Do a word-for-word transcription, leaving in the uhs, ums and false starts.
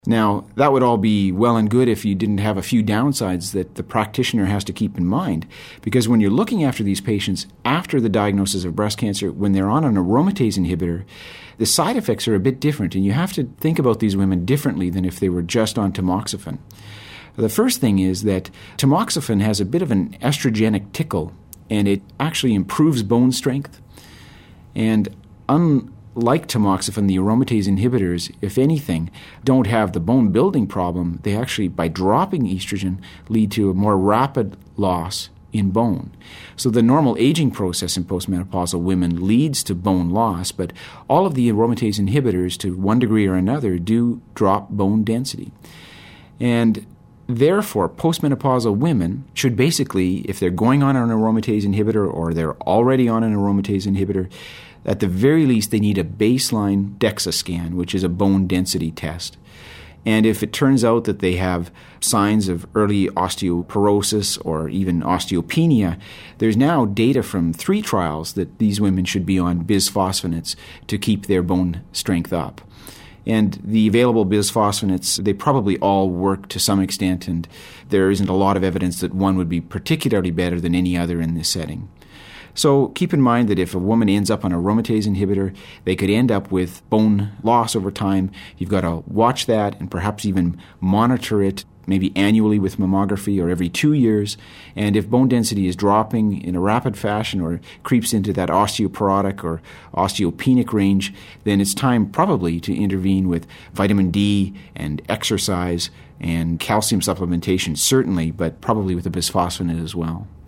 Now, that would all be well and good if you didn't have a few downsides that the practitioner has to keep in mind. Because when you're looking after these patients after the diagnosis of breast cancer, when they're on an aromatase inhibitor, the side effects are a bit different, and you have to think about these women differently than if they were just on tamoxifen. The first thing is that tamoxifen has a bit of an estrogenic tickle, and it actually improves bone strength. And unlike tamoxifen, the aromatase inhibitors, if anything, don't have the bone-building problem. They actually, by dropping estrogen, lead to a more rapid loss in bone. So the normal aging process in postmenopausal women leads to bone loss, but all of the aromatase inhibitors, to one degree or another, do drop bone density. And therefore, postmenopausal women should basically, if they're going on an aromatase inhibitor or they're already on an aromatase inhibitor, at the very least they need a baseline DEXA scan, which is a bone density test. And if it turns out that they have signs of early osteoporosis or even osteopenia, there's now data from three trials that these women should be on bisphosphonates to keep their bone strength up. And the available bisphosphonates, they probably all work to some extent, and there isn't a lot of evidence that one would be particularly better than any other in this setting. So keep in mind that if a woman ends up on a aromatase inhibitor, they could end up with bone loss over time. You've got to watch that and perhaps even monitor it maybe annually with mammography or every two years. And if bone density is dropping in a rapid fashion or creeps into that osteoporotic or osteopenic range, then it's time probably to intervene with vitamin D and exercise and calcium supplementation, certainly, but probably with a bisphosphonate as well.